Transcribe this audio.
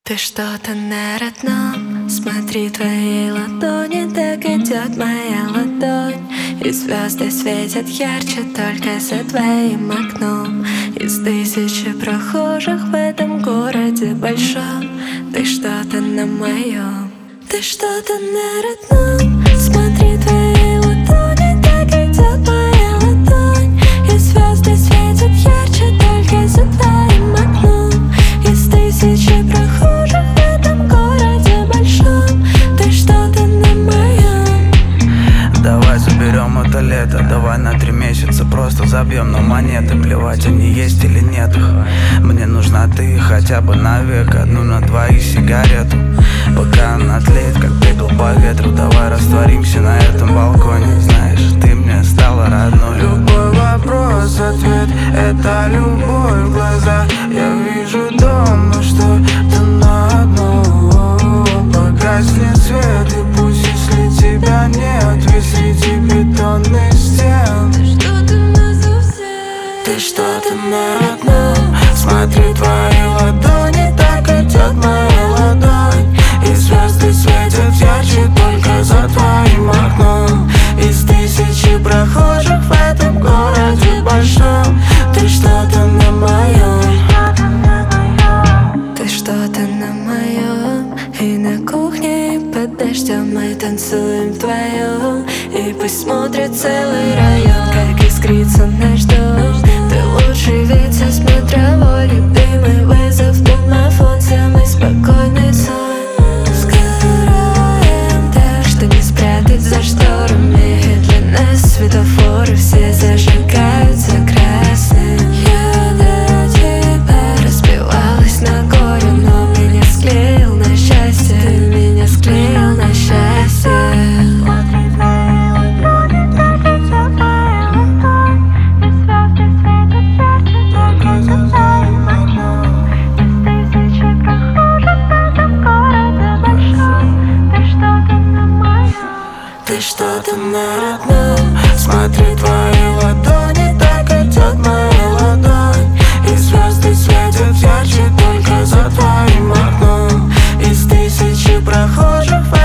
Ты что-то на родном, смотри, твоей ладони, так идет моя ладонь. И звезды светят ярче только за твоим окном. Из тысячи прохожих в этом городе большом. Ты что-то на моем, ты что-то на родном. Смотри, твоей ладони, так идет моя ладонь. И звезды светят ярче только за твоим окном. Из тысячи прохожих в этом городе большом. Ты что-то на моем. Давай заберем это лето, давай на 3 месяца просто забьем на монеты. Плевать, они есть или нет их. Мне нужна ты хотя бы навек, одну на 2 сигарету. Пока она тлеет, как пепел по ветру. Давай растворимся на этом балконе. Знаешь, ты мне стала родной. Любой вопрос, ответ — это любовь в глазах. Я вижу дом, но что ты на одном. Погаснет свет, и пусть, если тебя нет, весь среди бетонных стен. Ты что-то на родном. Смотри, твои ладони, так идет моя ладонь. И звезды светят ярче только за твоим окном. Из тысячи прохожих в этом городе большом. Ты что-то на моем. Ты что-то на моем. И на кухне, и под дождем мы танцуем вдвоем. И пусть смотрит целый район, как искрится наш дом. Ты лучший вид со смотровой, любимый вызов, домофон, самый спокойный сон. Сгораем так, что не спрятать за шторами. Для нас светофоры все зажигаются красным. Я до тебя разбивалась на горе, но меня склеил на счастье. Ты меня склеил на счастье. Ты что-то на родном. Смотри, твои ладони, так идет моя ладонь. И звезды светят ярче только за твоим окном. Из тысячи прохожих в